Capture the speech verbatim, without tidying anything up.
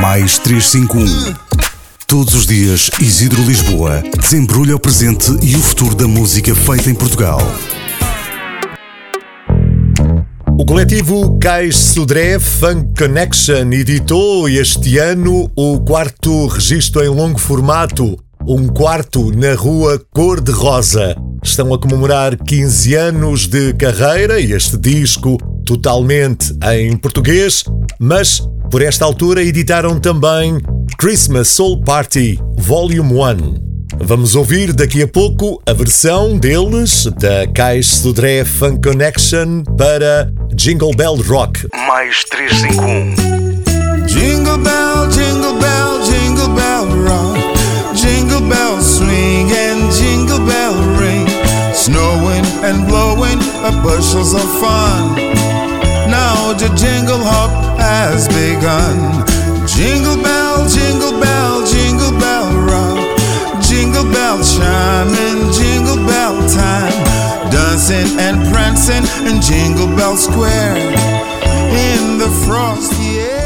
mais trezentos e cinquenta e um. Todos os dias, Isidro Lisboa desembrulha o presente e o futuro da música feita em Portugal. O coletivo Cais Sodré Funk Connection editou este ano o quarto registro em longo formato, Um Quarto na Rua Cor-de-Rosa. Estão a comemorar quinze anos de carreira e este disco totalmente em português, mas por esta altura editaram também Christmas Soul Party Volume um. Vamos ouvir daqui a pouco a versão deles, da Cais Sodré Funk Connection, para Jingle Bell Rock. Mais trezentos e cinquenta e um. Jingle bell, jingle bell, jingle bell rock. Jingle bell swing and jingle bell ring. Snowing and blowing up bushels of fun. Now the jingle hop has begun. Jingle bell, jingle bell, jingle bell rock. Jingle bell chiming, jingle bell time. Dancing and prancing in Jingle Bell Square. In the frosty air.